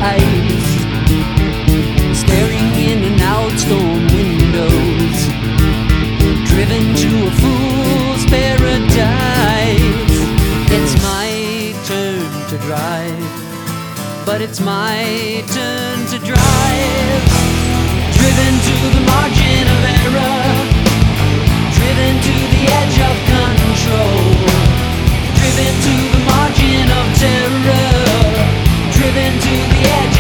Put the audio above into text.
eyes, staring in and out storm windows, driven to a fool's paradise. It's my turn to drive, but it's my turn to drive. Driven to the margin of error, driven to the edge of control, driven to the margin of terror, driven to the edge